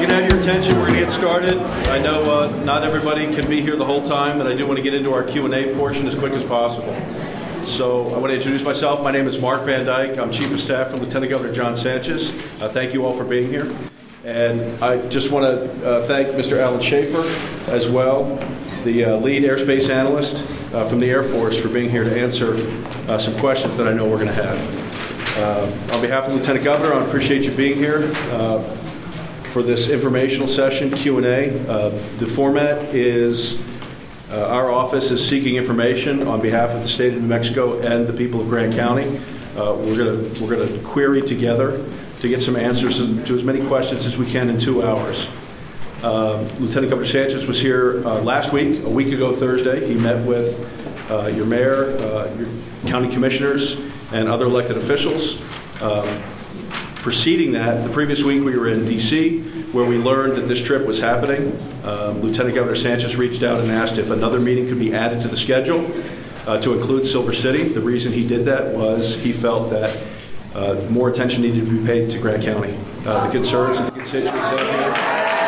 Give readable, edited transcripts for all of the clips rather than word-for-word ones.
can have your attention, we're going to get started. I know not everybody can be here the whole time, but I do want to get into our Q&A portion as quick as possible. So I want to introduce myself. My name is Mark Van Dyke. I'm Chief of Staff for Lieutenant Governor John Sanchez. Thank you all for being here. And I just want to thank Mr. Alan Schaefer as well, the lead airspace analyst from the Air Force, for being here to answer some questions that I know we're going to have. On behalf of the Lieutenant Governor, I appreciate you being here for this informational session, Q&A. The format is our office is seeking information on behalf of the state of New Mexico and the people of Grant County. We're going to query together to get some answers to as many questions as we can in 2 hours. Lieutenant Governor Sanchez was here last week, a week ago Thursday. He met with your mayor, your county commissioners, and other elected officials. Preceding that, the previous week we were in D.C., where we learned that this trip was happening. Lieutenant Governor Sanchez reached out and asked if another meeting could be added to the schedule to include Silver City. The reason he did that was he felt that more attention needed to be paid to Grant County. The concerns that the constituents have here.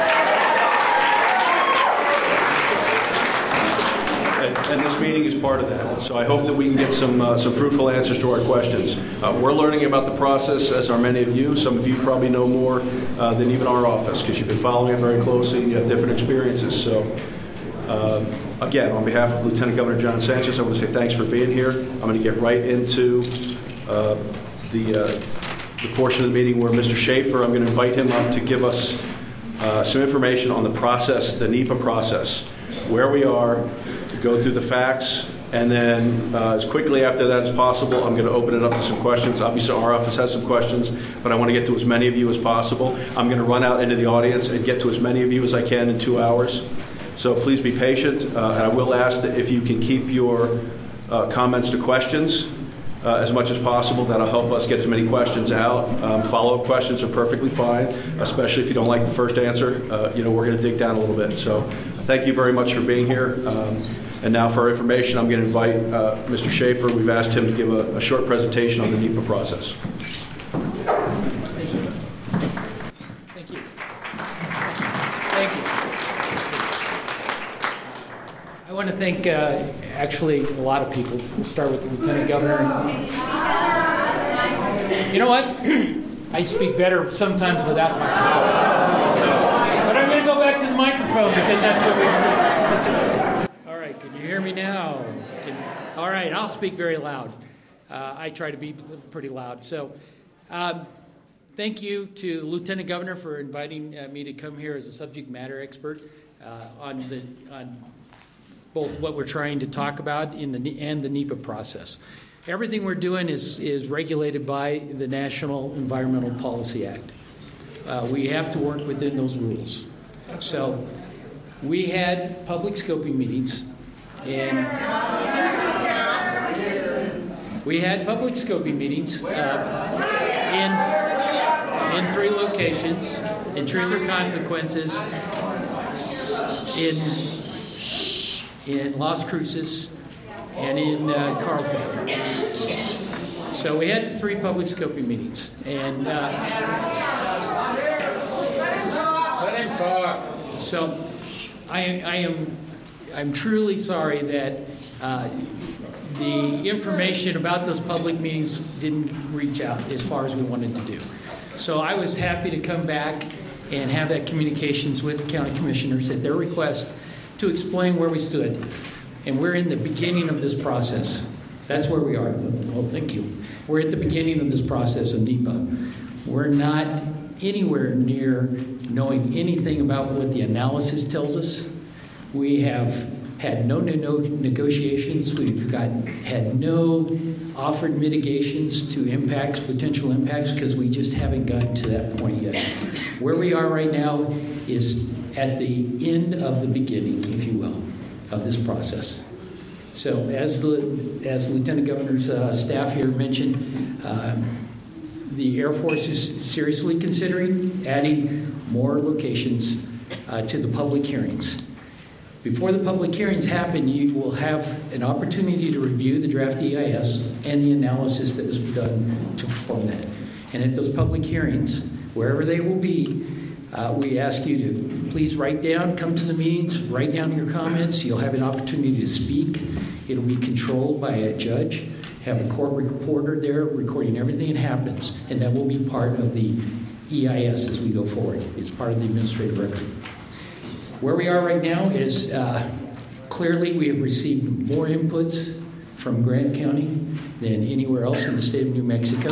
And this meeting is part of that. So I hope that we can get some fruitful answers to our questions. We're learning about the process, as are many of you. Some of you probably know more than even our office, because you've been following it very closely and you have different experiences. So again, on behalf of Lieutenant Governor John Sanchez, I want to say thanks for being here. I'm going to get right into the portion of the meeting where Mr. Schaefer, I'm going to invite him up to give us some information on the process, the NEPA process, where we are, to go through the facts, and then as quickly after that as possible, I'm going to open it up to some questions. Obviously, our office has some questions, but I want to get to as many of you as possible. I'm going to run out into the audience and get to as many of you as I can in 2 hours. So please be patient. And I will ask that if you can keep your comments to questions as much as possible. That'll help us get as many questions out. Follow-up questions are perfectly fine, especially if you don't like the first answer. We're going to dig down a little bit. So thank you very much for being here. And now for our information, I'm going to invite Mr. Schaefer. We've asked him to give a short presentation on the NEPA process. Thank you. Thank you. I want to thank actually a lot of people. We'll start with the Lieutenant Governor. You know what? I speak better sometimes without my microphone. But I'm going to go back to the microphone because that's what we do. All right, can you hear me now? All right, I'll speak very loud. I try to be pretty loud. So thank you to the Lieutenant Governor for inviting me to come here as a subject matter expert on both what we're trying to talk about and the NEPA process. Everything we're doing is regulated by the National Environmental Policy Act. We have to work within those rules. So we had public scoping meetings, in 3 locations, in Truth or Consequences, in Las Cruces, and in Carlsbad. So we had 3 public scoping meetings, and so I'm truly sorry that the information about those public meetings didn't reach out as far as we wanted to do. So I was happy to come back and have that communications with the county commissioners at their request to explain where we stood. And we're in the beginning of this process. That's where we are. Oh, thank you. We're at the beginning of this process of NEPA. We're not anywhere near knowing anything about what the analysis tells us. We have had no negotiations. We've had no offered mitigations to potential impacts, because we just haven't gotten to that point yet. Where we are right now is at the end of the beginning, if you will, of this process. So as Lieutenant Governor's staff here mentioned, the Air Force is seriously considering adding more locations to the public hearings. Before the public hearings happen, you will have an opportunity to review the draft EIS and the analysis that was done to perform that. And at those public hearings, wherever they will be, We ask you to please come to the meetings, write down your comments. You'll have an opportunity to speak. It'll be controlled by a judge, have a court reporter there recording everything that happens, and that will be part of the EIS as we go forward. It's part of the administrative record. Where we are right now is clearly we have received more inputs from Grant County than anywhere else in the state of New Mexico.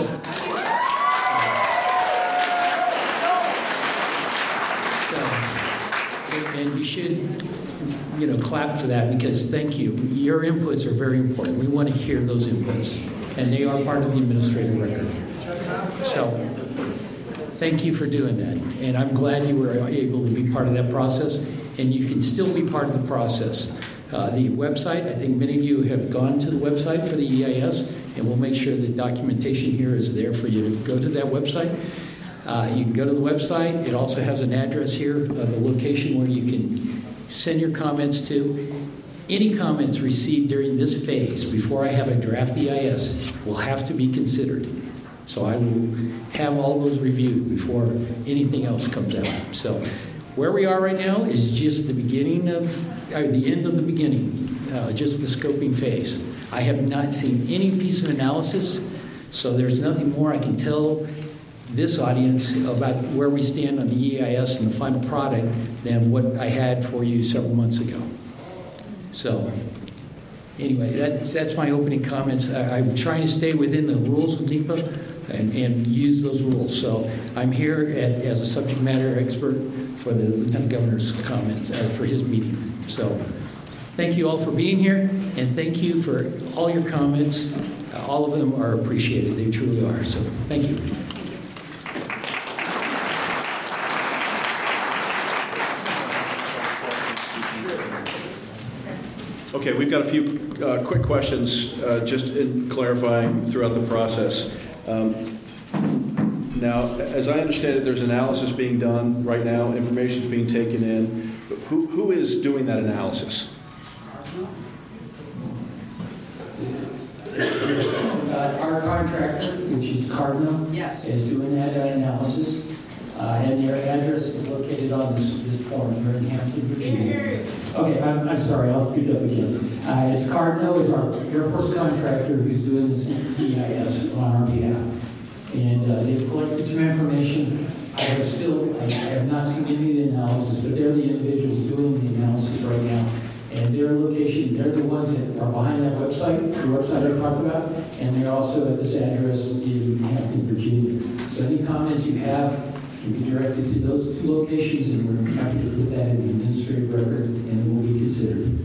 And you should, clap for that, because thank you. Your inputs are very important. We want to hear those inputs, and they are part of the administrative record. So thank you for doing that, and I'm glad you were able to be part of that process, and you can still be part of the process. The website, I think many of you have gone to the website for the EIS, and we'll make sure the documentation here is there for you to go to that website. You can go to the website. It also has an address here of a location where you can send your comments to. Any comments received during this phase, before I have a draft EIS, will have to be considered. So I will have all those reviewed before anything else comes out. So where we are right now is just the beginning of, the end of the beginning, just the scoping phase. I have not seen any piece of analysis, so there's nothing more I can tell this audience about where we stand on the EIS and the final product than what I had for you several months ago. So anyway, that's my opening comments. I'm trying to stay within the rules of NEPA and use those rules. So I'm here as a subject matter expert for the Lieutenant Governor's comments, for his meeting. So thank you all for being here, and thank you for all your comments. All of them are appreciated. They truly are. So thank you. Okay, we've got a few quick questions just in clarifying throughout the process. Now, as I understand it, there's analysis being done right now, information's being taken in. Who is doing that analysis? Our contractor, which is Cardinal, is doing that analysis. And their address is located on this form here in Hampton, Virginia. Okay, I'm sorry, I'll speak up again. It's Cardinal is our airport contractor who's doing the EIS on our behalf. And they've collected some information. I have not seen any of the analysis, but they're the individuals doing the analysis right now. And their location, they're the ones that are behind that website, the website I talked about, and they're also at this address in Hampton, Virginia. So any comments you have can be directed to those two locations, and we're happy to put that in the administrative record, and it will be considered.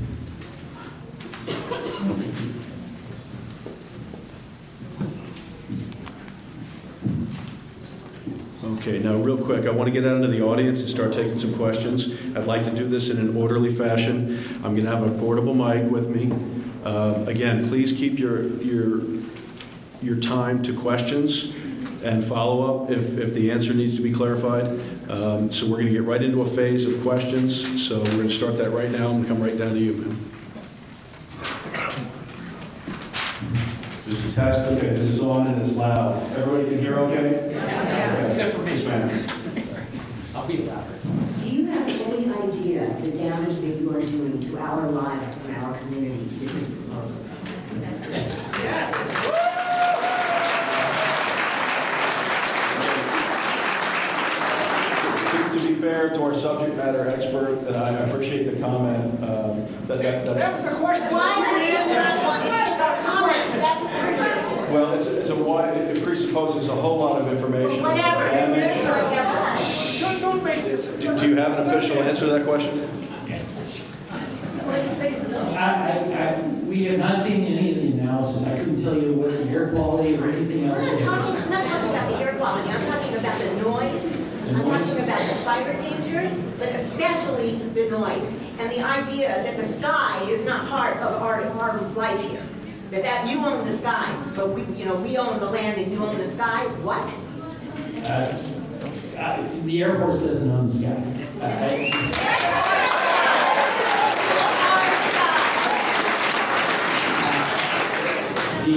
Okay, now real quick, I want to get out into the audience and start taking some questions. I'd like to do this in an orderly fashion. I'm going to have a portable mic with me. Again, please keep your time to questions and follow up if the answer needs to be clarified. So we're going to get right into a phase of questions. So we're going to start that right now and come right down to you, ma'am. This is a test. Okay, this is on and it's loud. Everybody can hear okay? Yes. Except for me. Sorry. I'll be louder. Do you have any idea the damage that you are doing to our lives and our community with this proposal? Yes. To be fair to our subject matter expert, and I appreciate the comment. That was a question. Well, it's a wide. It presupposes a whole lot of information. Whatever. Don't make this. Do you have an official answer to that question? We have not seen any of the analysis. I couldn't tell you what the air quality or anything else I'm is. not talking about the air quality. I'm talking about the noise. I'm talking about the fire danger, but especially the noise and the idea that the sky is not part of our life here. That you own the sky, but we own the land and you own the sky. What? The Air Force doesn't own the sky.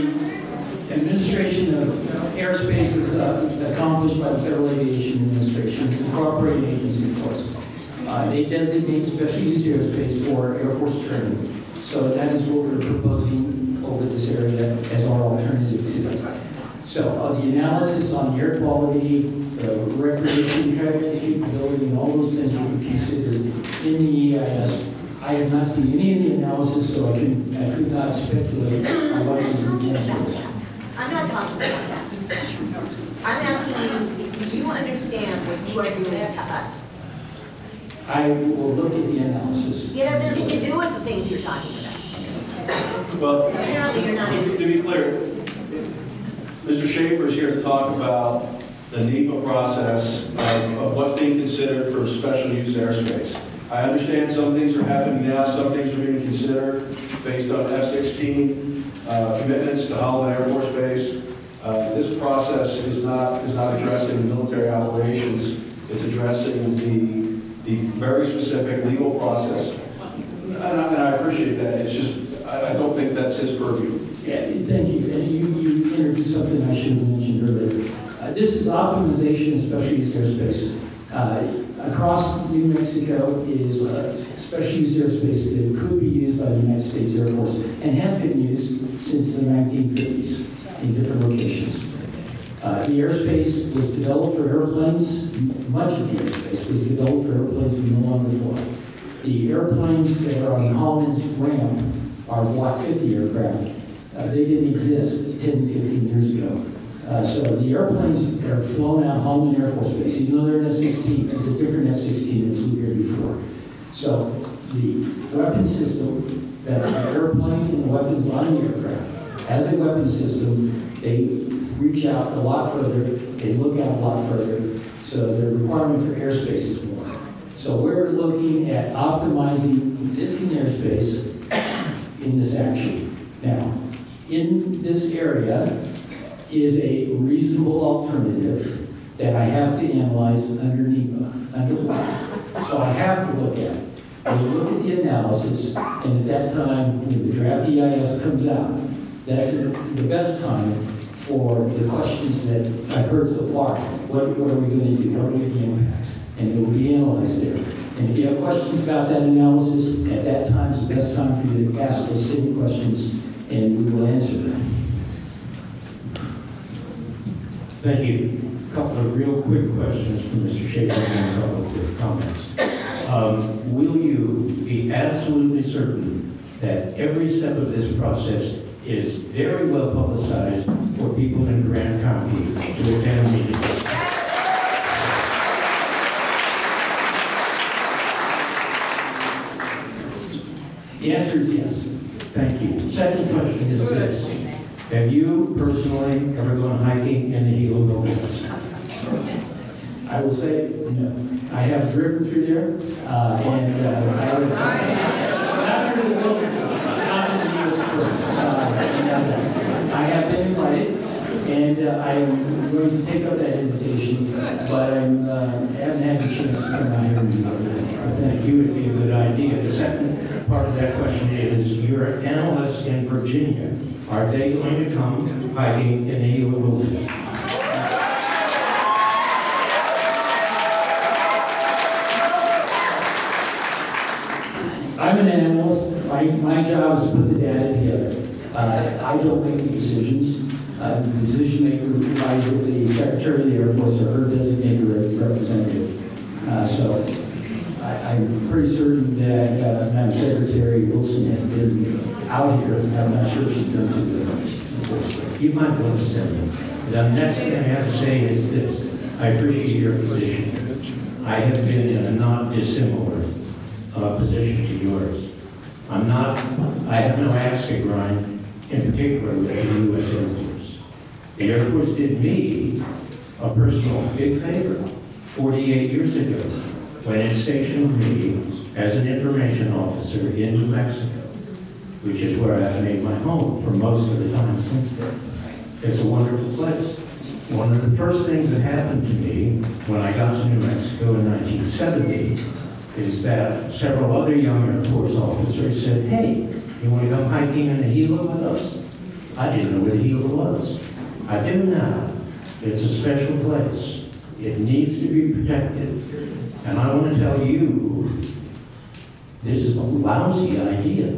The administration of airspace is accomplished by the Federal Aviation Administration. administration, the cooperating agency, of course. They designate special use airspace for Air Force training. So that is what we're proposing over this area as our alternative to that. So the analysis on the air quality, the recreation capability, and all those things will be considered in the EIS. I have not seen any of the analysis, so I could not speculate on what is the I'm not talking about that. I'm asking you, do you understand what you are doing to us? I will look at the analysis. It has nothing to do with the things you're talking about. Well, So apparently you're not to interested. be clear, Mr. Schaefer is here to talk about the NEPA process of what's being considered for special use airspace. I understand some things are happening now, some things are being considered based on F-16 commitments to Holloman Air Force Base. This process is not addressing military operations. It's addressing the very specific legal process. And I appreciate that. It's just, I don't think that's his purview. Yeah, thank you. And you introduced something I should have mentioned earlier. This is optimization of special use airspace. Across New Mexico is special use airspace that could be used by the United States Air Force and has been used since the 1950s in different locations. The airspace was developed for airplanes. Much of the airspace was developed for airplanes we no longer fly. The airplanes that are on Holloman's ramp are Block 50 aircraft. They didn't exist 10, 15 years ago. So the airplanes that are flown out of Holloman Air Force Base, even though they're an F-16, it's a different F-16 than flew here before. So the weapon system, that's the airplane and the weapons on the aircraft, as a weapon system, they reach out a lot further, they look out a lot further, so the requirement for airspace is more. So we're looking at optimizing existing airspace in this action. Now, in this area is a reasonable alternative that I have to analyze under NEPA, under law. So I have to look at it. We look at the analysis, and at that time, when the draft EIS comes out, that's the best time for the questions that I've heard so far. What are we going to do? What are the impacts? And it will be analyzed there. And if you have questions about that analysis, at that time is the best time for you to ask those same questions, and we will answer them. Thank you. A couple of real quick questions from Mr. Schaefer and a couple of quick comments. Will you be absolutely certain that every step of this process is very well publicized for people in Grant County to attend meetings? The answer is yes. Thank you. Second question is this. Have you personally ever gone hiking in the Gila Wilderness? I will say no. I have driven through there, and not through the wilderness, not in the U.S. forest. I have been invited, and I am going to take up that invitation, but I haven't had the chance to come out here and do it. I think you would be a good idea. The second part of that question is, your analysts in Virginia, are they going to come hiking in the Gila Wilderness? I'm an analyst. My job is to put the data together. I don't make the decisions. The decision maker lies with the Secretary of the Air Force or her designated representative. So I'm pretty certain that Madam Secretary Wilson has been out here. I'm not sure she's been to the You might want to say the next thing I have to say is this. I appreciate your position. I have been in a not dissimilar position to yours. I have no axe to grind, in particular with the U.S. Air Force. The Air Force did me a personal big favor 48 years ago when it stationed me as an information officer in New Mexico, which is where I've made my home for most of the time since then. It's a wonderful place. One of the first things that happened to me when I got to New Mexico in 1970 is that several other young Air Force officers said, hey, you want to come hiking in the Gila with us? I didn't know where the Gila was. I do now. It's a special place. It needs to be protected. And I want to tell you, this is a lousy idea.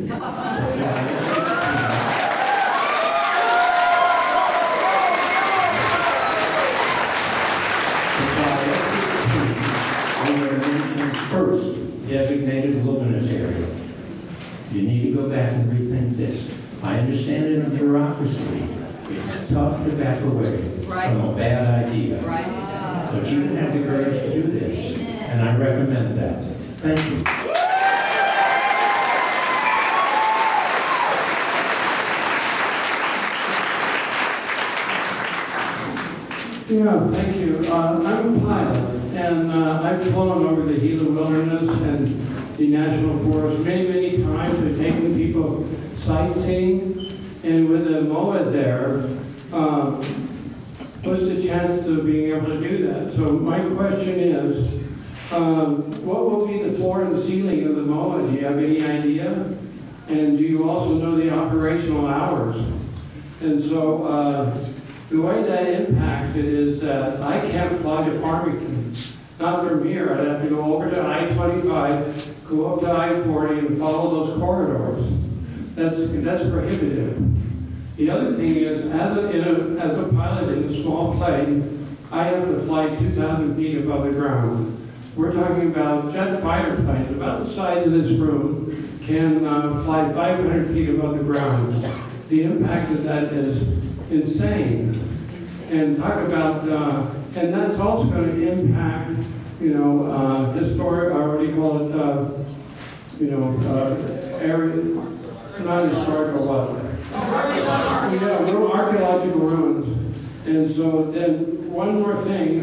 First designated wilderness area. You need to go back and rethink this. I understand in a bureaucracy, it's tough to back away from a bad idea. But you have the courage to do this, and I recommend that. Thank you. Yeah, thank you. I'm a pilot, and I've flown over the Gila Wilderness and the National Forest many times. I've taken people sightseeing, and with the MOA there, what's the chance of being able to do that? So my question is, what will be the floor and ceiling of the MOA? Do you have any idea? And do you also know the operational hours? And so the way that impacts it is that I can't fly to Farmington. Not from here. I'd have to go over to I-25, go up to I-40 and follow those corridors. That's prohibitive. The other thing is, as a pilot in a small plane, I have to fly 2,000 feet above the ground. We're talking about jet fighter planes, about the size of this room, can fly 500 feet above the ground. The impact of that is insane. And talk about, and that's also going to impact, historic, what do you call it, area, not historical, what? Yeah, archaeological ruins. And so then one more thing,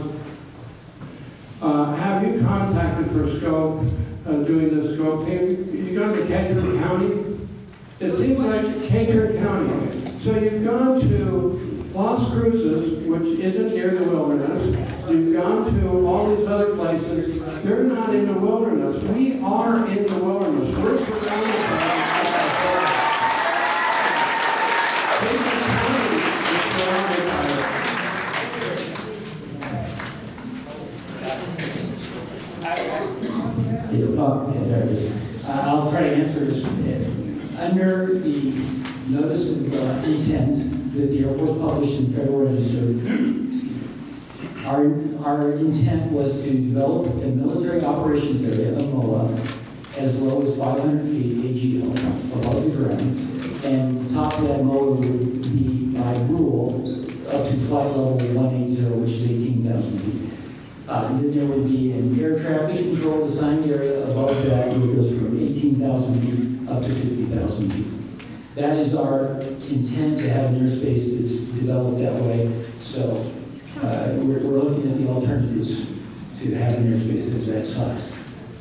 have you contacted for scope, doing the scope? You gone to Kedron County? It seems like Kedron County. So you've gone to Las Cruces, which isn't near the wilderness. You've gone to all these other places. They're not in the wilderness. We are in the wilderness. We're surrounded by I'll try to answer this. Under the notice of intent that the Air Force published in Federal Register, our intent was to develop a military operations area, a MOA, as low as 500 feet AGL above the ground, and the top of that MOA would be by rule up to flight level 180, which is 18,000 feet. Then there would be an air traffic control assigned area above that, where it goes from 18,000 feet up to 50,000 feet. That is our intent, to have an airspace that's developed that way. So we're looking at the alternatives to have an airspace that is that size.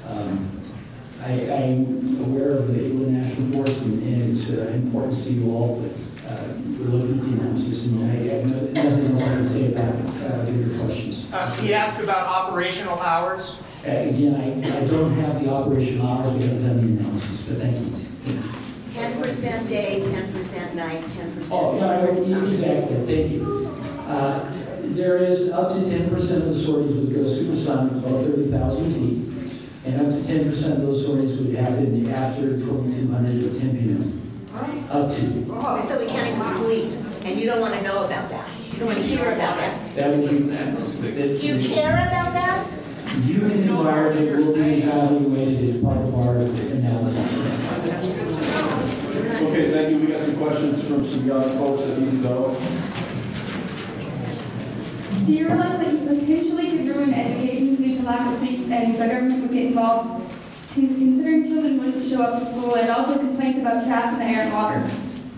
I'm aware of the Inland National Forest and its importance to you all, but we're looking at the analysis, and I have nothing else I can say about your questions. He asked about operational hours. Again, I don't have the operational hours. We haven't done the analysis, so thank you. 10% day, 10% night, 10% Oh, exactly. Thank you. There is up to 10% of the sorties would go supersonic above 30,000 feet, and up to 10% of those sorties would happen after 2200 or 10 p.m. Up to. Oh, so we can't even sleep, and you don't want to know about that. You don't want to hear about that. That would be. Do you care about that? Human environment will be evaluated as part of our analysis. Okay, thank you. We got some questions from some young folks that need to go. Do you realize that you potentially could ruin education due to lack of seats, and the government would get involved, considering children wouldn't show up to school, and also complaints about trash in the air and water?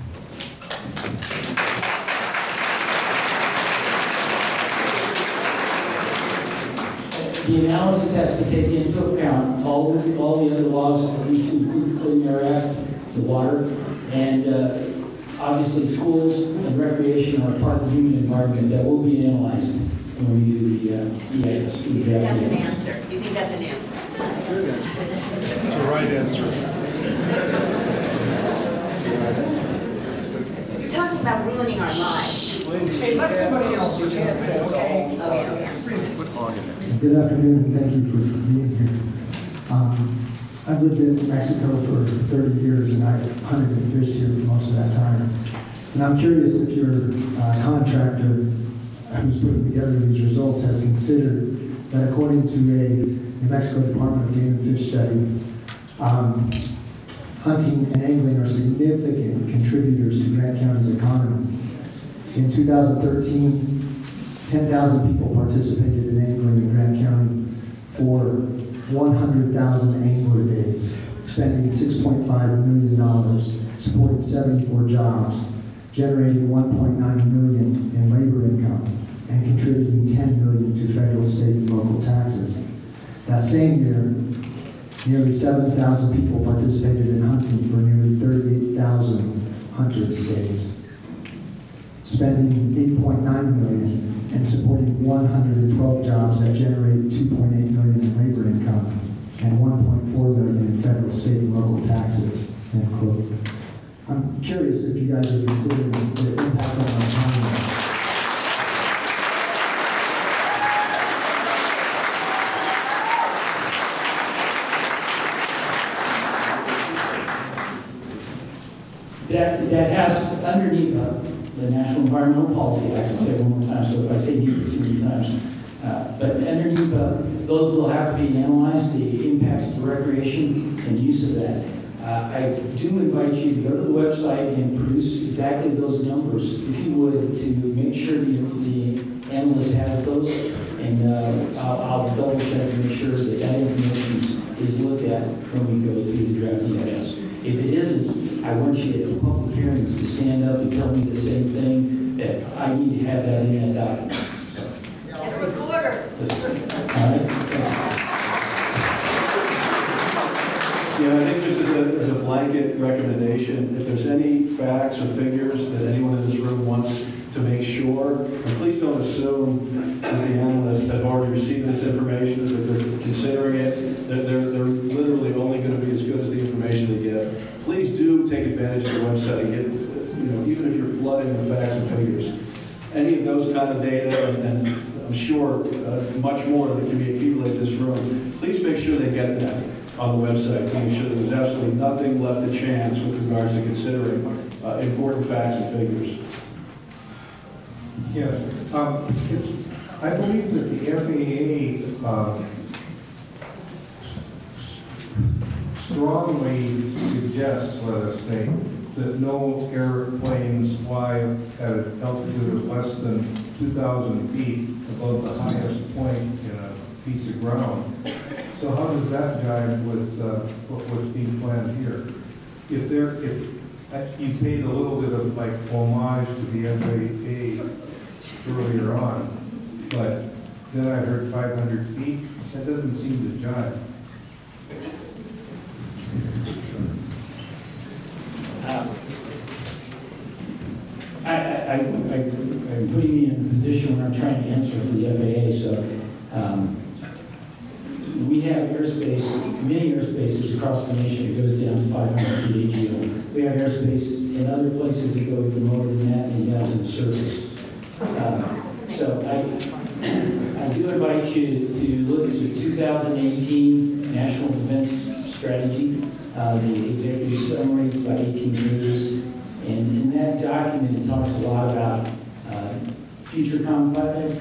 The analysis has to take into account all the other laws, including the Clean Air Act, the water, and obviously schools and recreation are part of the human environment that will be analyzed when we do the EAS. That's an answer. You think that's an answer? The right answer. You're talking about ruining our lives. Hey, let somebody else do this, okay? Okay. Good afternoon, and thank you for being here. I've lived in Mexico for 30 years, and I've hunted and fished here for most of that time. And I'm curious if your contractor who's putting together these results has considered that according to a New Mexico Department of Game and Fish study, hunting and angling are significant contributors to Grant County's economy. In 2013, 10,000 people participated in angling in Grant County for 100,000 angler days, spending $6.5 million, supporting 74 jobs, generating $1.9 million in labor income, and contributing $10 million to federal, state, and local taxes. That same year, nearly 7,000 people participated in hunting for nearly 38,000 hunters' days, spending $8.9 million and supporting 112 jobs that generate $2.8 million in labor income and $1.4 million in federal, state, and local taxes, end quote. I'm curious if you guys are considering the impact on our economy. That has underneath the National Environmental Policy Act. I'll say it one more time, so if I say NEPA too many times. But underneath those will have to be analyzed, the impacts to recreation and use of that. I do invite you to go to the website and produce exactly those numbers, if you would, to make sure the analyst has those. And I'll double check and make sure that that information is looked at when we go through the draft EIS. If it isn't, I want you at the public hearings to stand up and tell me the same thing, that I need to have that in that document. And a recorder. All right? Yeah, I think just as a blanket recommendation, if there's any facts or figures that anyone in this room wants to make sure, and please don't assume that the analysts have already received this information, that they're considering it. They're literally only going to be as good as the information they get. Please do take advantage of the website and get, even if you're flooding with facts and figures, any of those kind of data, and I'm sure much more that can be accumulated in this room, please make sure they get that on the website to make sure that there's absolutely nothing left to chance with regards to considering important facts and figures. Yes. I believe that the FAA strongly suggests, let us say, that no airplanes fly at an altitude of less than 2,000 feet above the highest point in a piece of ground. So how does that jive with what's being planned here? If you paid a little bit of like homage to the FAA earlier on, but then I heard 500 feet. That doesn't seem to jive. I'm putting me in a position where I'm trying to answer for the FAA, so we have airspace, many airspaces across the nation. It goes down to 500 feet AGO. We have airspace in other places that go even lower than that and down to the surface. So I do invite you to look at the 2018 National Defense Strategy, the executive summary, it's about 18 pages. And in that document, it talks a lot about future conflicts,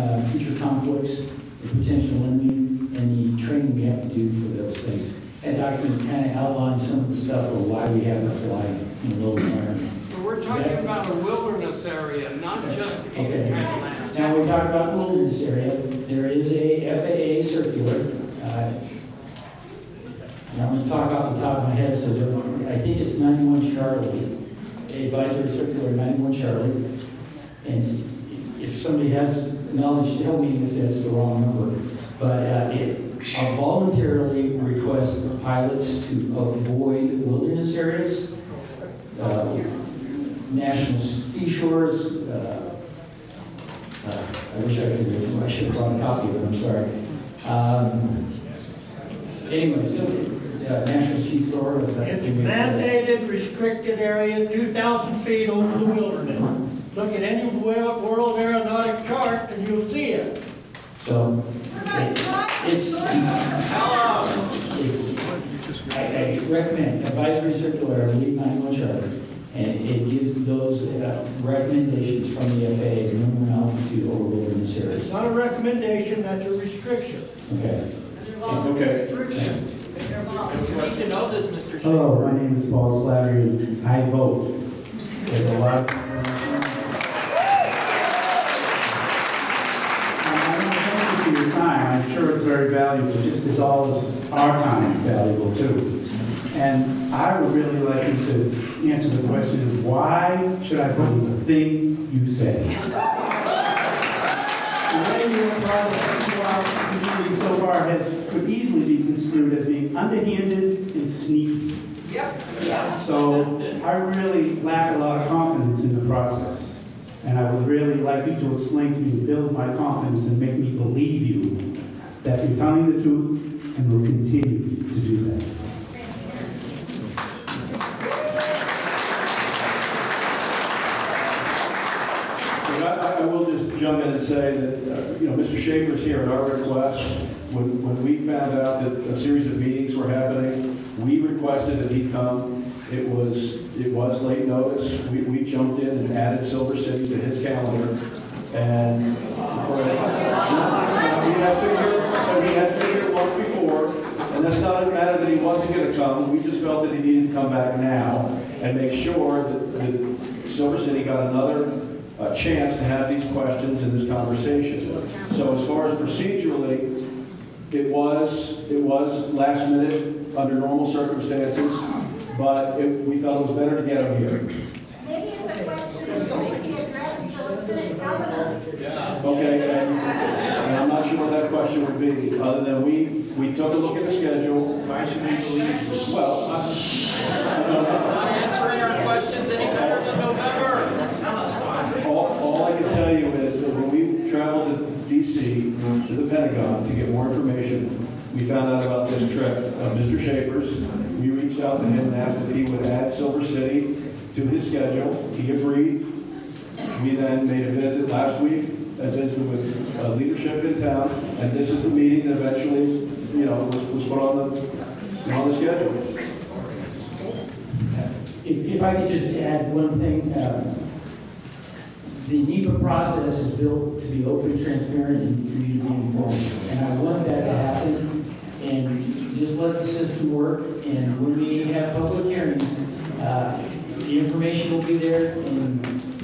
the potential enemy, and the training we have to do for those things. That document kind of outlines some of the stuff of why we have to fly in a low environment. So we're talking about a wilderness area, not just Okay. land. Now we talk about the wilderness area. There is a FAA circular. I'm going to talk off the top of my head, so I think it's 91 Charlie, advisory circular 91 Charlie. And if somebody has knowledge, tell me if that's the wrong number. But it voluntarily requests pilots to avoid wilderness areas, national seashores. I wish I should have brought a copy of it, I'm sorry. Anyway, so national seashore is that. It's mandated, restricted area, 2,000 feet over the wilderness. Look at any World Aeronautic chart and you'll see it. So recommend advisory circular, I believe 91 charter, and it gives those recommendations from the FAA, the minimum altitude over wilderness areas. It's not a recommendation, that's a restriction. Okay. It's okay. You need to know this, Mr. Shea. Hello, my name is Paul Slattery. I vote. There's a lot. Thank you for your time. I'm sure it's very valuable, just as all of our time is valuable too. And I would really like you to answer the question: why should I vote the thing you say? The way you apply the community so far could easily be construed as being underhanded and sneaky. Yep. So I really lack a lot of confidence in the process. And I would really like you to explain to me, build my confidence and make me believe you that you're telling the truth and will continue to do that. I will just jump in and say that, Mr. Schaefer's here at our request. When we found out that a series of meetings were happening, we requested that he come. It was late notice. We jumped in and added Silver City to his calendar. And we had figured once before, and that's not a matter that he wasn't going to come. We just felt that he needed to come back now and make sure that Silver City got another chance to have these questions in this conversation. So as far as procedurally, it was last minute under normal circumstances, but we felt it was better to get him here. Maybe it's a question that can be addressed to the Lieutenant Governor. Okay, and I'm not sure what that question would be, other than we took a look at the schedule. Why should we believe you? Well, Not answering our questions any better than November. all I can tell you is that when we traveled to D.C., to the Pentagon, to get more information, we found out about this trip of Mr. Schaefer's. We reached out to him and asked if he would add Silver City to his schedule. He agreed. We then made a visit last week, a visit with leadership in town, and this is the meeting that eventually, was put on the schedule. If I could just add one thing, the NEPA process is built to be open, transparent, and for you to be informed. And I want that to happen, and just let the system work. And when we have public hearings, the information will be there, and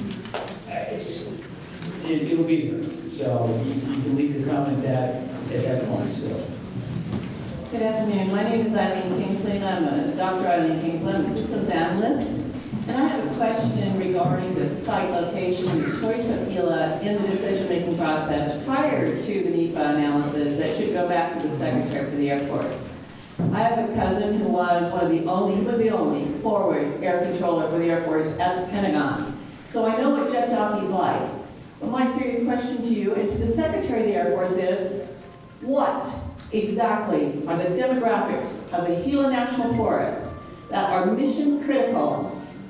it will be there. So you can leave your comment at that point. So. Good afternoon. My name is Eileen Kingsley, and I'm Dr. Eileen Kingsley. I'm a systems analyst. And I have a question regarding the site location and the choice of Gila in the decision-making process prior to the NEPA analysis that should go back to the Secretary for the Air Force. I have a cousin who was the only forward air controller for the Air Force at the Pentagon. So I know what jet jockey's like. But my serious question to you and to the Secretary of the Air Force is, what exactly are the demographics of the Gila National Forest that are mission critical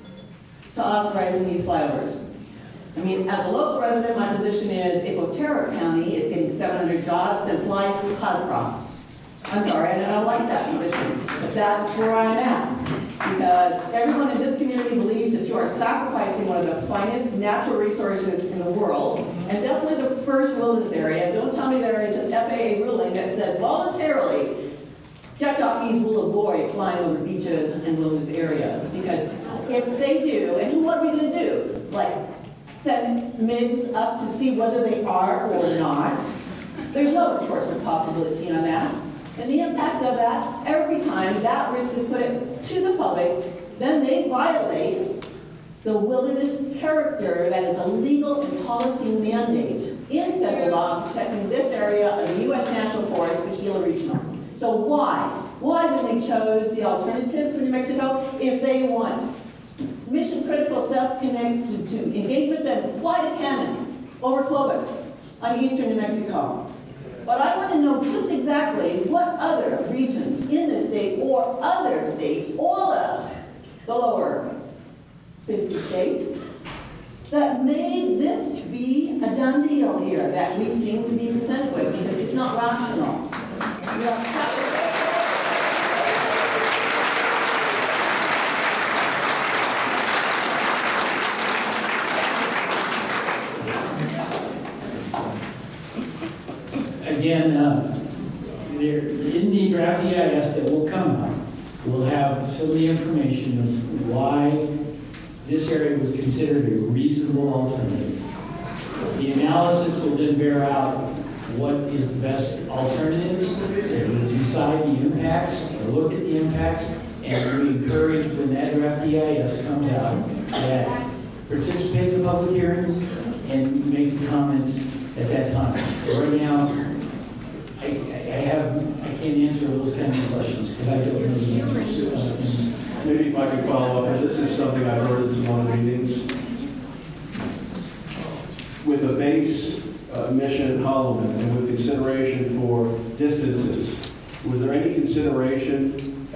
to authorizing these flyovers? I mean, as a local resident, my position is if Otero County is getting 700 jobs, then fly Cloudcross. I'm sorry, I don't like that position, but that's where I am at. Because everyone in this community believes that you are sacrificing one of the finest natural resources in the world, and definitely the first wilderness area. Don't tell me there is an FAA ruling that said voluntarily jet jockeys will avoid flying over beaches and wilderness areas. Because if they do, and what are we going to do? Like send MiGs up to see whether they are or not? There's no enforcement possibility on that. And the impact of that, every time that risk is put to the public, then they violate the wilderness character that is a legal and policy mandate in federal law protecting this area of the U.S. National Forest, the Gila Regional. So why? Why when they chose the alternatives for New Mexico, if they want mission critical stuff connected to engagement, then fly to Cannon over Clovis on eastern New Mexico. But I want to know just exactly what other regions in the state or other states, all of the lower 50 states, that made this be a done deal here that we seem to be presented with, because it's not rational. again, there, in the draft EIS that will come out, we'll have some of the information of why this area was considered a reasonable alternative. The analysis will then bear out what is the best alternative, and decide the impacts, or look at the impacts, and we encourage, when that draft EIS comes out, that participate in the public hearings and make comments at that time. Right now, I can't answer those kinds of questions because I don't know the answers. Maybe if I could follow up, this is something I've heard in some other meetings. With a base mission in Holloman and with consideration for distances, was there any consideration,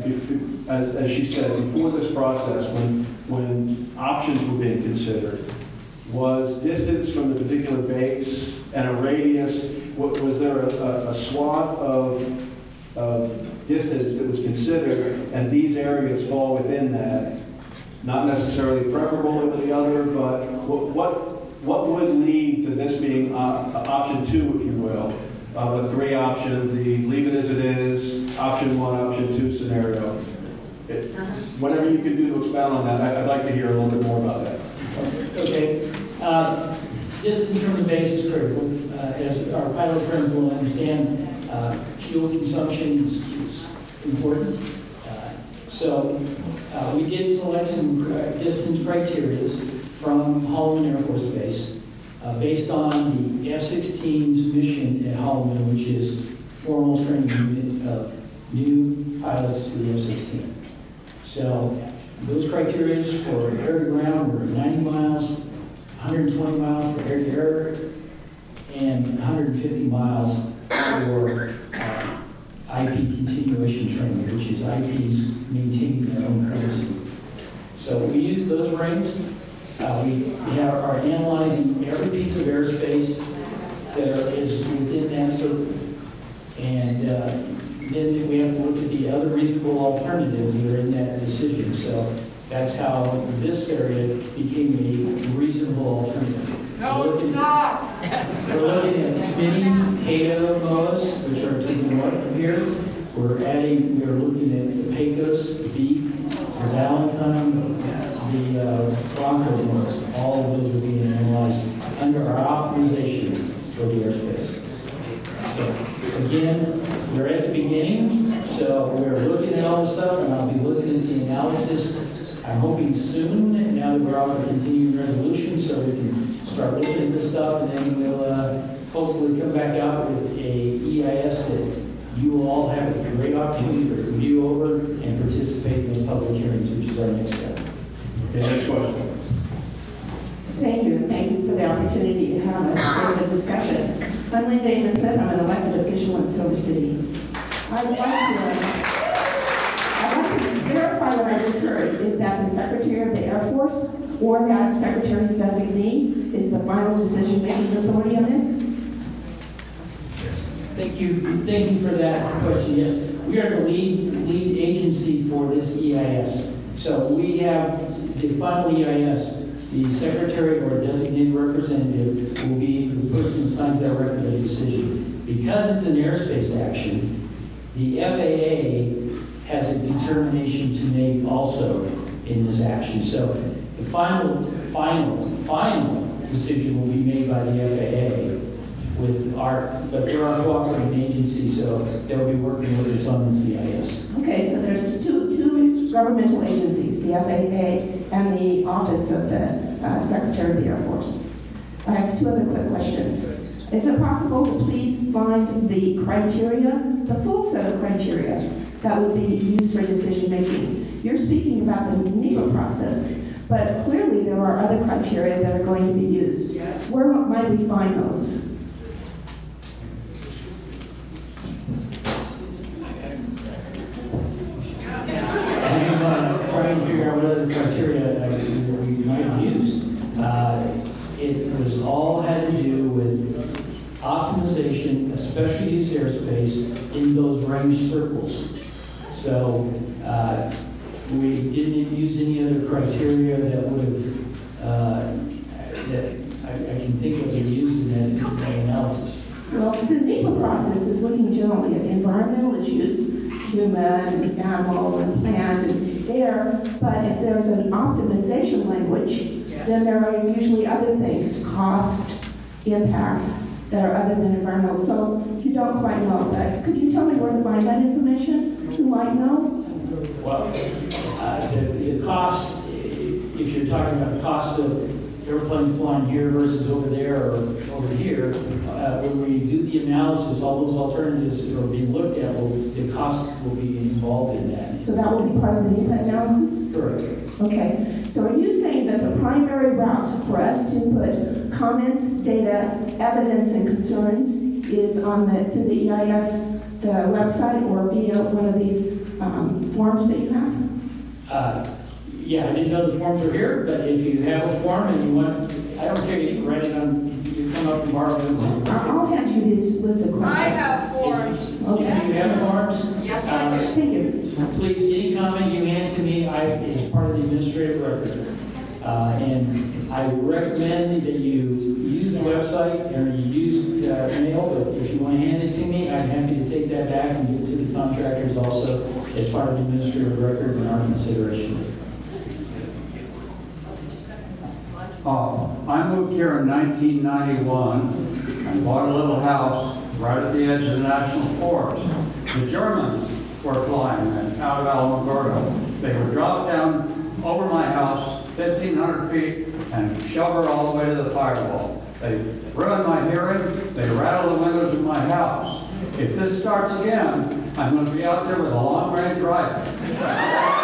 as she said, before this process, when options were being considered, was distance from the particular base and a radius, was there a swath of distance that was considered, and these areas fall within that? Not necessarily preferable over the other, but what would lead to this being option 2, if you will, of a 3 option, the leave it as it is, option 1, option 2 scenario? Whatever you can do to expound on that, I'd like to hear a little bit more about that. Okay. Distance from the base is critical. As our pilot friends will understand, fuel consumption is important. So we did select some distance criteria from Holloman Air Force Base based on the F-16's mission at Holloman, which is formal training unit of new pilots to the F-16. So those criteria for air to ground were 90 miles, 120 miles for air to air, and 150 miles for IP continuation training, which is IPs maintaining their own courtesy. So we use those rings. We are analyzing every piece of airspace that is within that circle. And then we have to look at the other reasonable alternatives that are in that decision. So that's how this area became a reasonable alternative. No, it's not. We're looking at spinning Cato MOAs, which are to the north of here. We're looking at the Pecos, the Beak, the Valentine, the Bronco MOAs. All of those are being analyzed under our optimization for the airspace. So again, we're at the beginning, so we're looking at all the stuff, and I'll be looking at the analysis. I'm hoping soon, now that we're off a continuing resolution, so we can start looking at this stuff, and then we'll hopefully come back out with a EIS that you will all have a great opportunity to review over and participate in the public hearings, which is our next step. Okay, next question. Thank you for the opportunity to have a discussion. I'm Lynn Davis Smith. I'm an elected official in Silver City. I'd like to verify what I just heard, is that the Secretary of the Air Force or that Secretary's designee is the final decision-making authority on this? Thank you for that question. Yes, we are the lead agency for this EIS. So we have the final EIS. The secretary or designated representative will be the person who signs that record of decision. Because it's an airspace action, the FAA has a determination to make also in this action. So the final decision will be made by the FAA but we're our cooperating agency, so they'll be working with us on this EIS. Okay, so there's two governmental agencies, the FAA and the Office of the Secretary of the Air Force. I have 2 other quick questions. Is it possible to please find the criteria, the full set of criteria that would be used for decision making? You're speaking about the NEPA process, but clearly there are other criteria that are going to be used. Yes. Where might we find those? Trying to figure out what other criteria we might have used. It was all had to do with optimization of special use airspace in those range circles. So we didn't use any other criteria that would have, that I can think of that used in that analysis. Well, the NEPA appeal process is looking generally at environmental issues, human, animal, and plant, and air, but if there's an optimization language, then there are usually other things, cost, impacts, that are other than environmental. So you don't quite know, but could you tell me where to find that information? Who might know? Well, the cost, if you're talking about the cost of airplanes flying here versus over there or over here, when we do the analysis, all those alternatives are being looked at, the cost will be involved in that. So that will be part of the NEPA analysis? Correct. Okay. So are you saying that the primary route for us to put comments, data, evidence, and concerns is on through the EIS, the website, or via one of these forms that you have? Yeah, I didn't know the forms were here, but if you have a form and you want, I don't care, you can write it on, you come up and borrow them. I'll hand you this list of questions. I have forms. Okay. If you have forms, Yes, I do. Thank you. please, any comment you hand to me, it's part of the administrative record. And I recommend that you use the website or you use mail, but if you want to hand it to me, I'm happy to take that back and give it to the contractors also as part of the administrative record and our consideration. I moved here in 1991 and bought a little house right at the edge of the National Forest. The Germans were flying in out of Alamogordo. They would drop down over my house 1,500 feet and shove her all the way to the firewall. They ruined my hearing. They rattled the windows of my house. If this starts again, I'm going to be out there with a long-range rifle.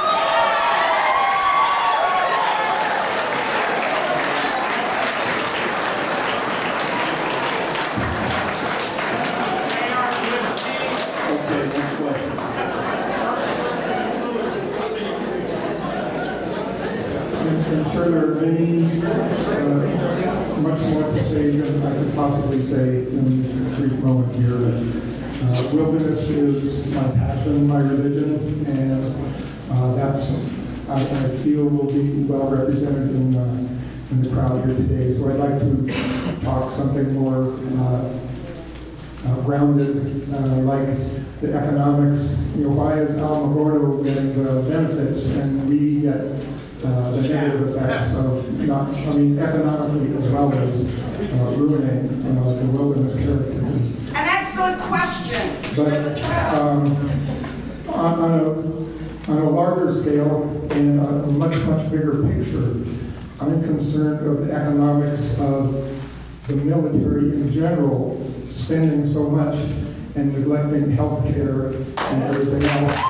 I'm sure there are many, much more to say than I could possibly say in this brief moment here. Wilderness is my passion, my religion, and that's, I feel, will be well represented in the crowd here today. So I'd like to talk something more grounded, like the economics. You know, why is Alamogordo getting the benefits and we get the negative effects of not, I mean, economically as well as ruining the wilderness character. An excellent question. But on a larger scale and a much, much bigger picture, I'm concerned of the economics of the military in general spending so much and neglecting health care and everything else.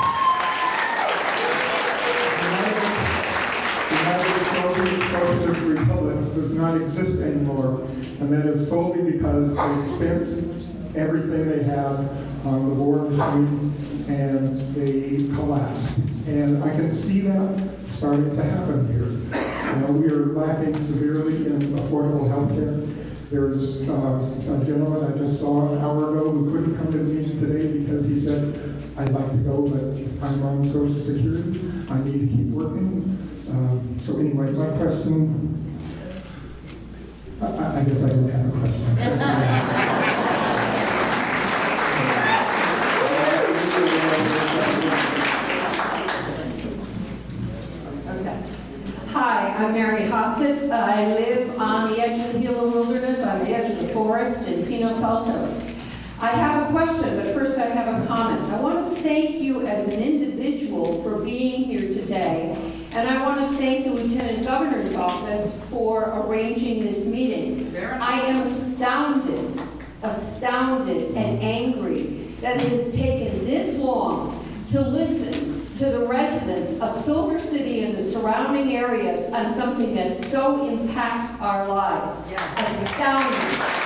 Socialist Republic does not exist anymore, and that is solely because they spent everything they have on the war machine and they collapsed. And I can see that starting to happen here. You know, we are lacking severely in affordable health care. There's a gentleman I just saw an hour ago who couldn't come to the meeting today because he said, I'd like to go, but I'm on Social Security. I need to keep working. So anyway, my question, I guess I don't have a question. Okay. Hi, I'm Mary Hopfit. I live on the edge of the Gila Wilderness, on the edge of the forest in Pinos Altos. I have a question, but first I have a comment. I want to thank you as an individual for being here today. And I want to thank the Lieutenant Governor's office for arranging this meeting. I am astounded and angry that it has taken this long to listen to the residents of Silver City and the surrounding areas on something that so impacts our lives. Yes. Astounding.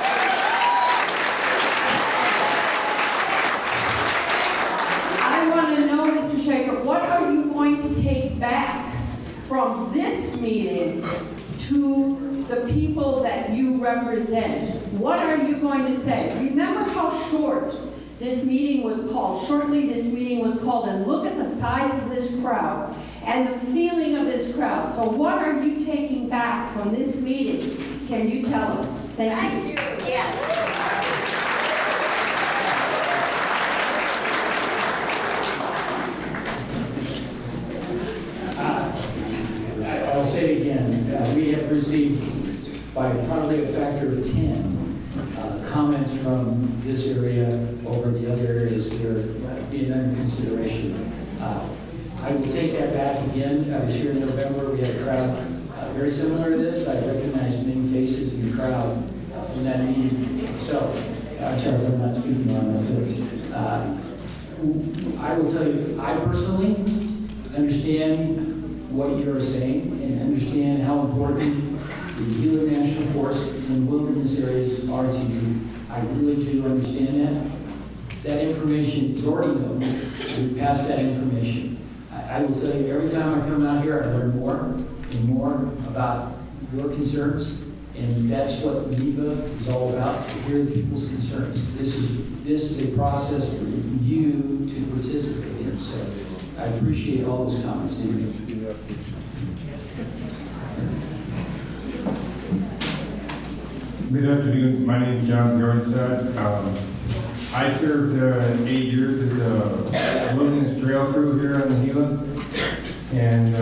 Schaefer, what are you going to take back from this meeting to the people that you represent? What are you going to say? Remember how short this meeting was called. Shortly this meeting was called, and look at the size of this crowd and the feeling of this crowd. So what are you taking back from this meeting? Can you tell us? Thank you. Yes. by probably a factor of 10 comments from this area over the other areas that are being under consideration. I will take that back again. I was here in November. We had a crowd very similar to this. I recognized many faces in the crowd from that meeting. So, I'm sorry if I'm not speaking on that. I will tell you, I personally understand what you're saying and understand how important the Gila National Forest and wilderness areas are to you. I really do understand that. That information is already known. We passed that information. I will tell you, every time I come out here, I learn more and more about your concerns, and that's what NEPA is all about, to hear people's concerns. This is a process for you to participate in, so I appreciate all those comments. Thank you. Good afternoon. My name is John Bjornstad. I served 8 years as a wilderness trail crew here on the Gila. And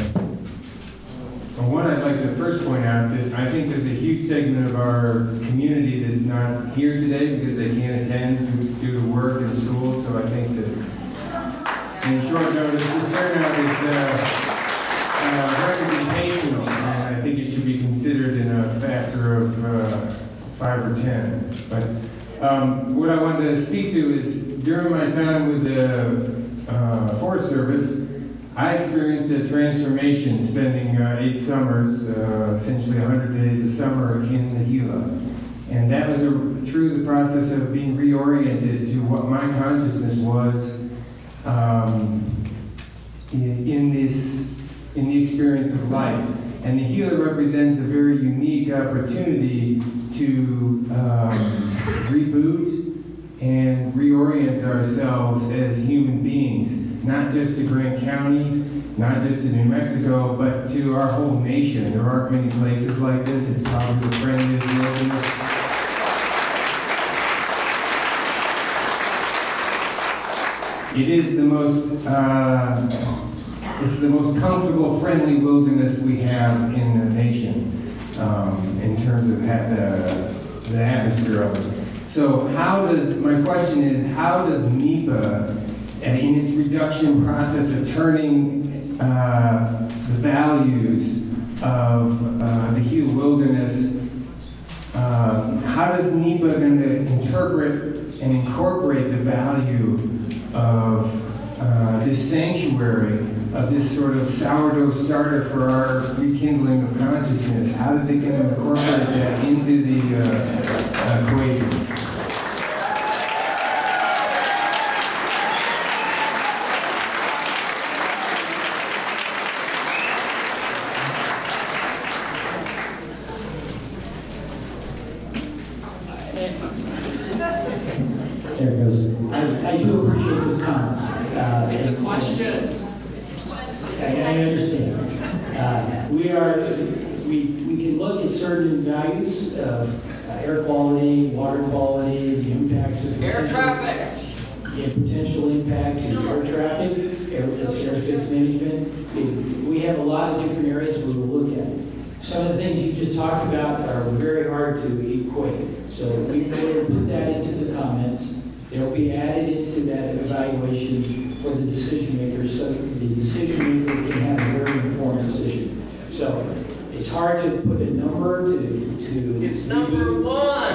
one I'd like to first point out that I think there's a huge segment of our community that's not here today because they can't attend due to work and school. So I think that in short notice, this turnout is representational, and I think it should be considered in a factor of 5 or 10. But what I wanted to speak to is during my time with the Forest Service, I experienced a transformation spending 8 summers, essentially 100 days of summer in the Gila. And that was through the process of being reoriented to what my consciousness was in the experience of life. And the Gila represents a very unique opportunity to reboot and reorient ourselves as human beings, not just to Grant County, not just to New Mexico, but to our whole nation. There aren't many places like this. It's probably the friendliest wilderness. It is the most, it's the most comfortable, friendly wilderness we have in the nation in terms of the atmosphere of it. So my question is, how does NEPA, in its reduction process of turning the values of the Gila wilderness, how does NEPA going to interpret and incorporate the value of this sanctuary, of this sort of sourdough starter for our rekindling of consciousness? How is it going to incorporate that into the equation? There it goes. I do appreciate those comments. It's a question. I understand. We can look at certain values of air quality, water quality, the impacts of air traffic, potential impact to air traffic, airspace management. We have a lot of different areas we will look at. Some of the things you just talked about are very hard to equate. So we will put that into the comments. They'll be added into that evaluation for the decision makers, so the decision maker can have a very informed decision. So it's hard to put a number to it's number 1.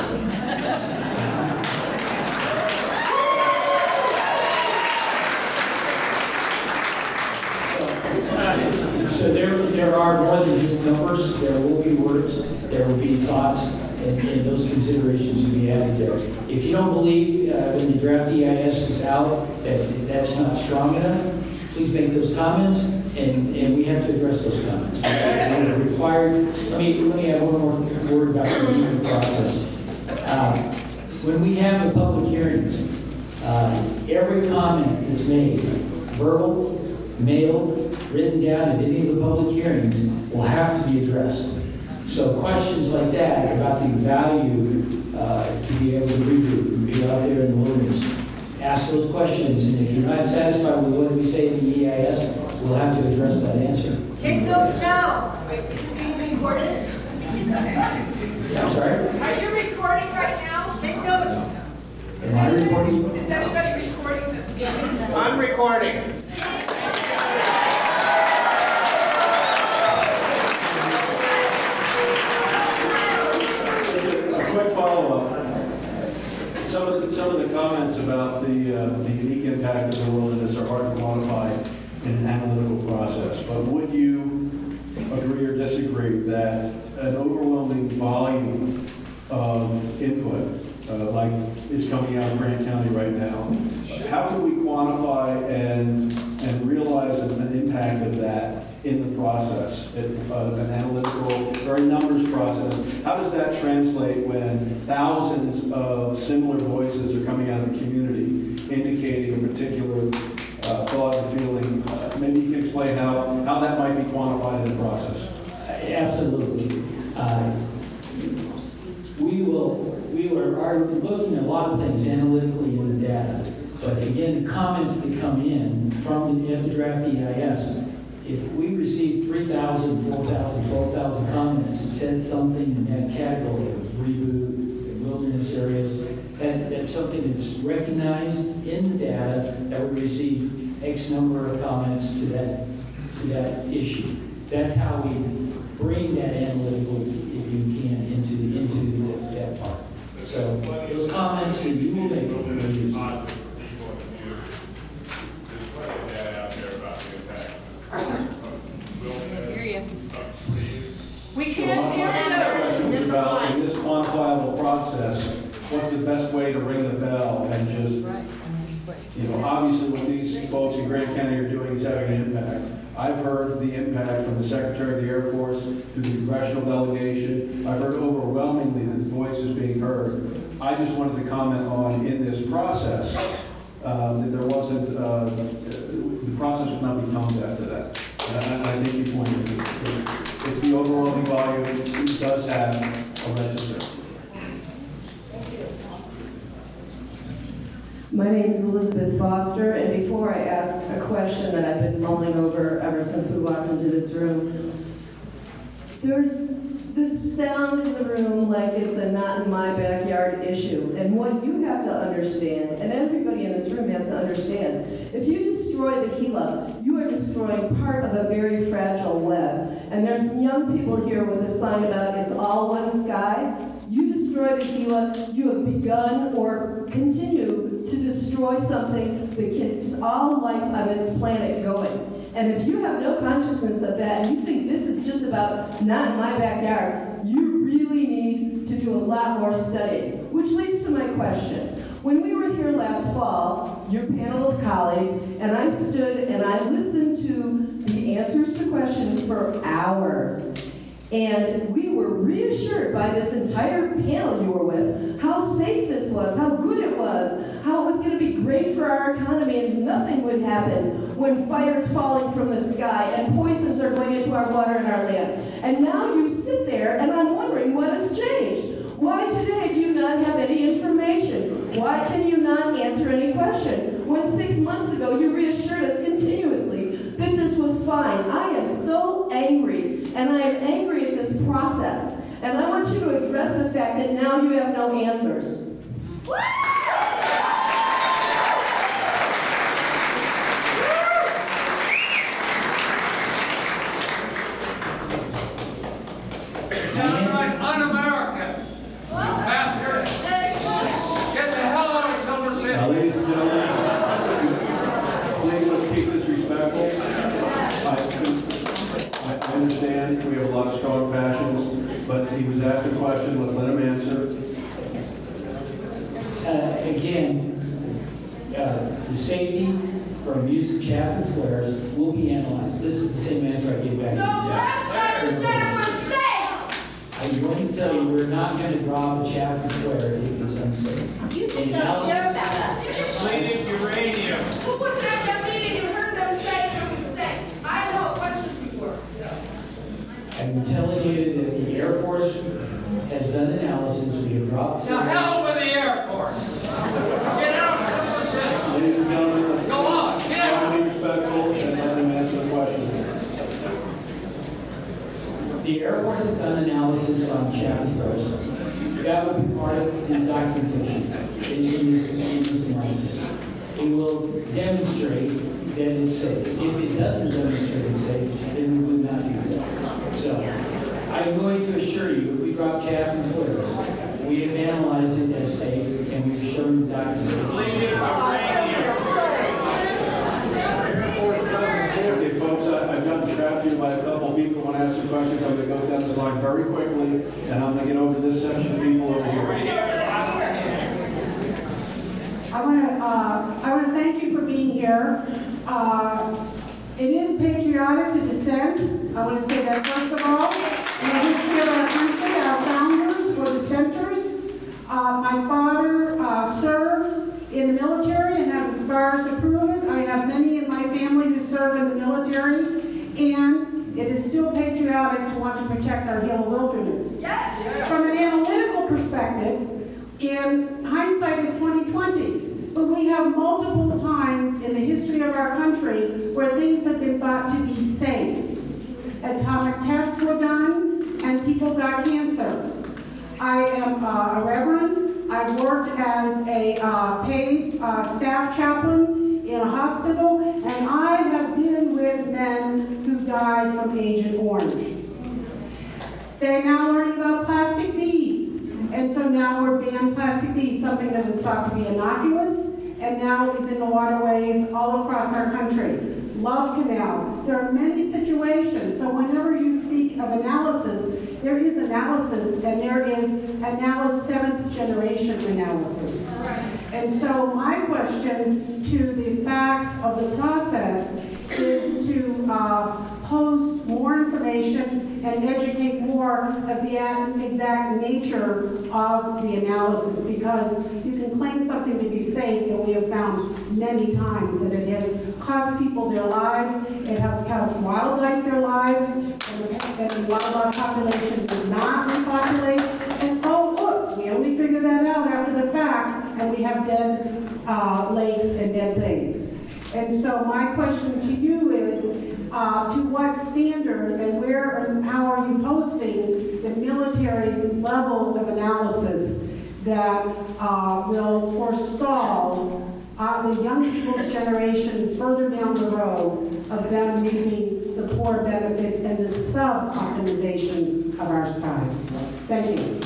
So there are more than just numbers. There will be words, there will be thoughts, and those considerations will be added there. If you don't believe when the draft EIS is out that that's not strong enough, please make those comments, and we have to address those comments. We're required. Let me have one more word about the review process. When we have the public hearings, every comment is made, verbal, mailed, written down at any of the public hearings, will have to be addressed. So questions like that about the value to be able to reboot and be out there in the wilderness, ask those questions, and if you're not satisfied with what we say in the EIS, we'll have to address that answer. Take notes now. Is it being recorded? I'm sorry? Are you recording right now? Take notes. Am I recording? Is anybody recording this meeting? I'm recording. A quick follow-up. Some of the comments about the unique impact of the wilderness are hard to quantify in an analytical process. But would you agree or disagree that an overwhelming volume of input, like is coming out of Grant County right now, how can we quantify and realize an impact of that in the process, an analytical, very numbers process? How does that translate when thousands of similar voices are coming out of the community indicating a particular thought or feeling? Maybe you can explain how that might be quantified in the process. Absolutely. We are looking at a lot of things analytically in the data, but again, the comments that come in from the draft EIS, if we receive 3,000, 4,000, 12,000 comments and said something in that category of reboot, wilderness areas, that's something that's recognized in the data that we receive X number of comments to that issue. That's how we bring that analytical, if you can, into that part. So those comments that you will make will be used. We can't hear you. Questions about, in this quantifiable process, what's the best way to ring the bell and just, obviously what these folks in Grant County are doing is having an impact. I've heard the impact from the Secretary of the Air Force through the congressional delegation. I've heard overwhelmingly that the voice is being heard. I just wanted to comment on, in this process, that there wasn't, the process would not be tone deaf to that. And I think you pointed to it. It's the overwhelming volume. It does have a register. My name is Elizabeth Foster, and before I ask a question that I've been mulling over ever since we walked into this room, there's this sound in the room like it's a not in my backyard issue. And what you have to understand, and everybody in this room has to understand, if you destroy the Gila, you are destroying part of a very fragile web. And there's some young people here with a sign about it's all one sky. You destroy the Gila, you have begun or continue to destroy something that keeps all life on this planet going. And if you have no consciousness of that, and you think this is just about not in my backyard, you really need to do a lot more studying. Which leads to my question. When we were here last fall, your panel of colleagues, and I stood and I listened to the answers to questions for hours. And we were reassured by this entire panel you were with how safe this was, how good it was, how it was going to be great for our economy and nothing would happen when fire's falling from the sky and poisons are going into our water and our land. And now you sit there and I'm wondering what has changed. Why today do you not have any information? Why can you not answer any question? When 6 months ago you reassured us continuously that this was fine. I am so angry, and I am angry at this process. And I want you to address the fact that now you have no answers. Downright un-American. Bastard. Get the hell out of Silver City. Now, ladies and gentlemen, please let's keep this respectful. I understand we have a lot of strong passions, but he was asked a question. Let's let him answer. The safety from use of chaff and flares will be analyzed. This is the same answer I gave back. No, last time you said it was safe. I'm going to tell you, we're not going to drop a chaff and flare if it's unsafe. You just don't care about us. Depleted uranium. Who was at that meeting? You heard them say it was safe. I know what questions you were. I'm telling you that the Air Force has done analysis. We have dropped. To hell with the Air Force. Get out of Silver City. Ladies and gentlemen, Go on. Get out. be respectful and let him answer the question. The Air Force has done analysis on Chapman Road. That will be part of the documentation in this analysis. It will demonstrate that it's safe. If it doesn't demonstrate it's safe, then we will not do that. So I'm going to assure you, if we drop Chapman flares, we have analyzed it as safe and we've shown the documentation. Okay, folks, I've gotten trapped here by a couple of people who want to ask some questions. I'm going to go down this line very quickly, and I'm going to get over to this section of people over here. I want to thank you for being here. It is patriotic to dissent. I want to say that first of all. In the history of our country, our founders were dissenters. My father served in the military and has the scars to prove it. I have many in my family who served in the military, and it is still patriotic to want to protect our Gila wilderness. Yes. From an analytical perspective, in hindsight is 2020. But we have multiple times in the history of our country where things have been thought to be safe. Atomic tests were done and people got cancer. I am a reverend. I worked as a paid staff chaplain in a hospital, and I have been with men who died from Agent Orange. They're now learning about plastic beads. And so now we're banning plastic beads, something that was thought to be innocuous, and now is in the waterways all across our country. Love Canal. There are many situations. So whenever you speak of analysis, there is analysis, and there is analysis, 7th generation analysis. And so my question to the facts of the process is to post more information and educate more of the exact nature of the analysis, because you can claim something to be safe, and we have found many times that it has cost people their lives, it has cost wildlife their lives, and the wildlife population does not repopulate. And oh, oops, we only figured that out after the fact, and we have dead lakes and dead things. And so my question to you is, to what standard and where and how are you posting the military's level of analysis that will forestall the young people's generation further down the road of them reaping the poor benefits and the sub-optimization of our skies? Thank you.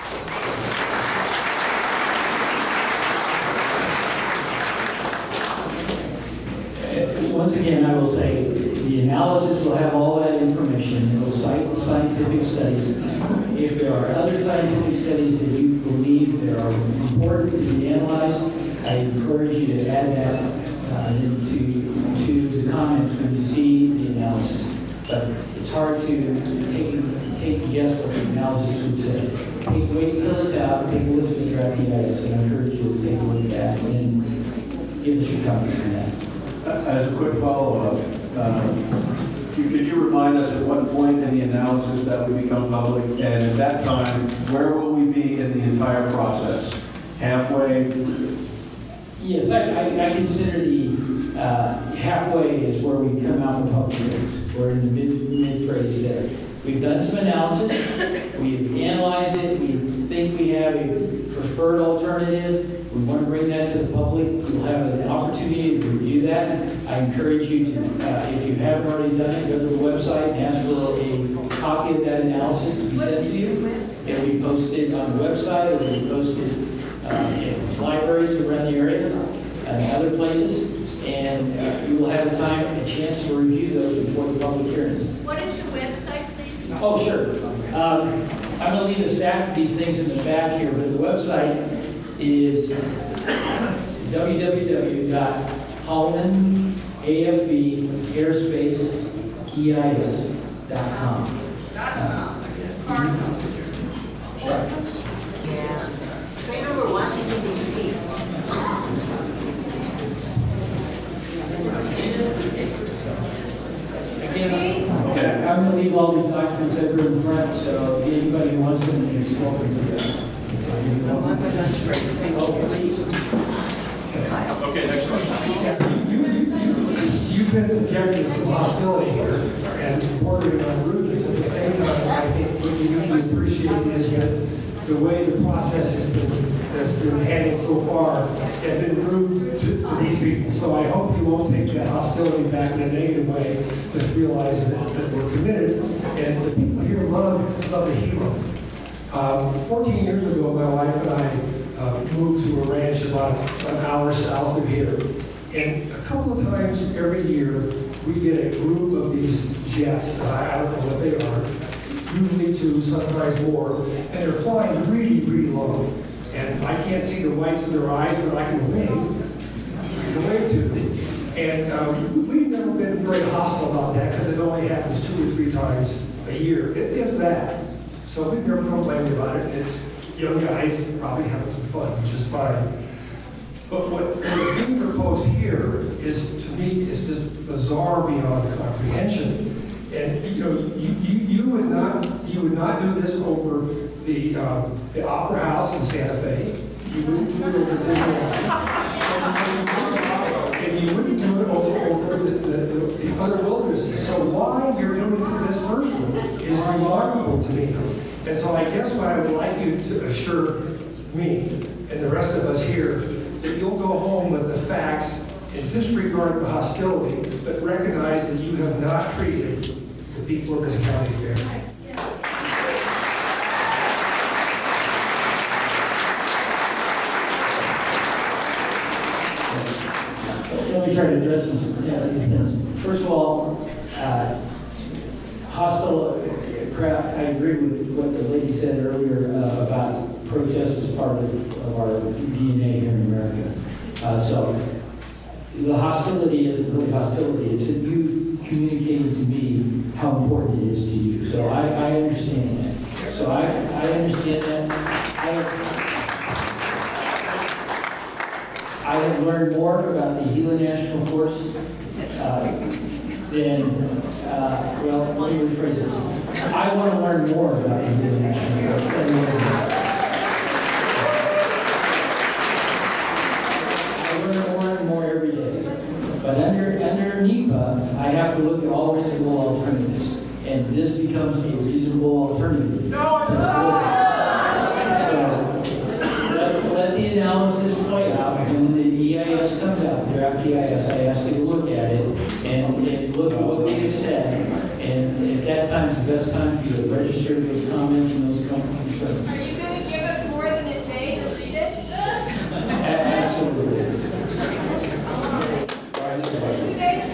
Once again, I will say the analysis will have all that information. It will cite scientific studies. If there are other scientific studies that you believe that are important to be analyzed, I encourage you to add that into the comments when you see the analysis. But it's hard to take a guess what the analysis would say. Wait until it's out, take a look at the draft EIS, and I encourage you to take a look at that and then give us your comments on that. As a quick follow-up, could you remind us at what point in the analysis that would become public, and at that time, where will we be in the entire process? Halfway? Yes, I consider the halfway is where we come out from public hearings. We're in the mid-phrase there. We've done some analysis, we've analyzed it, we think we have a preferred alternative. We want to bring that to the public. You'll have an opportunity to review that. I encourage you to, if you haven't already done it, go to the website and ask for a copy of that analysis to be sent to you. It'll be posted on the website, it'll be posted in libraries around the area and other places. And you will have a chance to review those before the public hearings. What is your website, please? Oh, sure. I'm going to leave a stack of these things in the back here, but the website is www.hollandafbairspacieis.com. Right over Washington, D.C. Okay. I'm going to leave all these documents over in front, so if anybody who wants them is welcome to them. Okay, next question. You've been subjected to some hostility here and bordering on rudeness at the same time. appreciate is that the way the process has been handled so far has been rude to these people. So I hope you won't take that hostility back in a negative way. Just realize that we're committed, and the people here love the Gila. 14 years ago, my wife and I moved to a ranch about an hour south of here. And a couple of times every year, we get a group of these jets. I don't know what they are, usually two, sometimes more, and they're flying really, really low. And I can't see the whites of their eyes, but I can wave to them. And we've never been very hostile about that because it only happens 2 or 3 times a year, if that. So we've never complained about it. It's young guys probably having some fun, which is fine. But what's being proposed here is, to me, is just bizarre beyond comprehension. And you would not do this over the Opera House in Santa Fe. You wouldn't do it over and you wouldn't do it over the other wildernesses. So why you're doing this first one is remarkable to me. And so I guess what I would like you to assure me and the rest of us here, that you'll go home with the facts and disregard the hostility, but recognize that you have not treated the people of this county fairly. Let me try to address this. First of all, hostile crowd. I agree with what the lady said earlier about protest as part of our DNA here in America. So the hostility isn't really hostility. It's you communicating to me how important it is to you. So I understand that. So I understand that. I have learned more about the Gila National Forest than, well, let me rephrase this. I want to learn more about the Gila National Forest. I learn more and more every day. But under NEPA, I have to look at all reasonable alternatives. And this becomes a reasonable alternative. No, it's not! So let the analysis play out. And when the EIS comes out, draft EIS, I ask you to look at it and look at what we said. And at that time, it's the best time for you to register those comments and those concerns. Are you going to give us more than a day to read it? Absolutely. 2 days?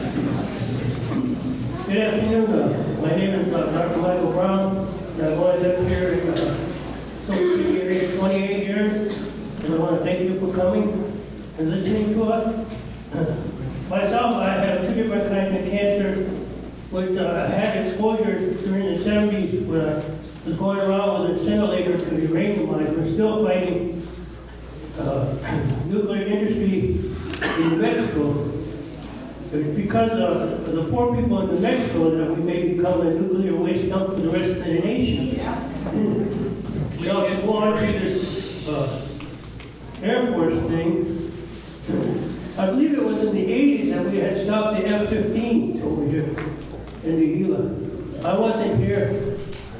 Good afternoon. My name is Dr. Michael Brown, and I've only lived here in the area 28 years, and I want to thank you for coming and listening to us. Myself, I have 2 different kinds of cancer, which I had exposure during the 70s when I was going around with a ventilator to uranium mines. We're still fighting nuclear industry in New Mexico. It's because of the poor people in New Mexico that we may become a nuclear waste dump for the rest of the nation. We all get go on to this Air Force thing. I believe it was in the 80s that we had stopped the F-15s over here in the Gila. I wasn't here.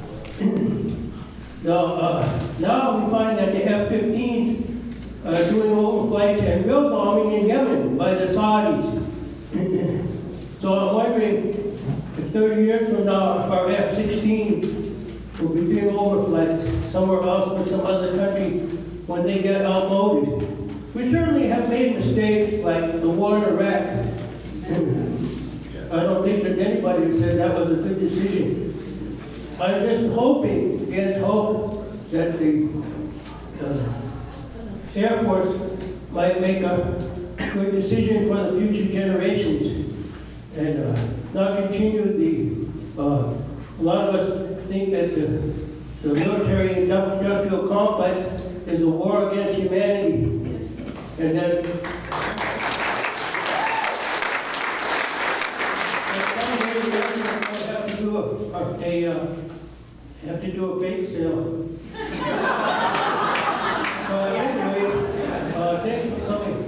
Now we find that the F-15s are doing overflights and real bombing in Yemen by the Saudis. So I'm wondering if 30 years from now, our F-16 will be doing overflights somewhere else or some other country when they get outmoded. We certainly have made mistakes like the war in Iraq. I don't think that anybody would say that was a good decision. I'm just hoping, against hope, that the Air Force might make a good decision for the future generations and not continue the, a lot of us think that the military industrial complex is a war against humanity. And then have to do a bake sale. Anyway, thank you for coming.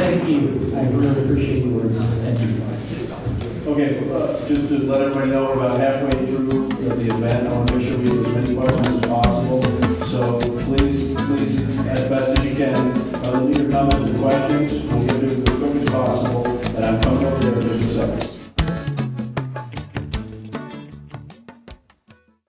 thank you. I really appreciate your words. Thank you. Okay, just to let everybody know, we're about halfway through the event. I want to make sure we have as many questions as possible. So please, as best as you can, leave your comments and questions.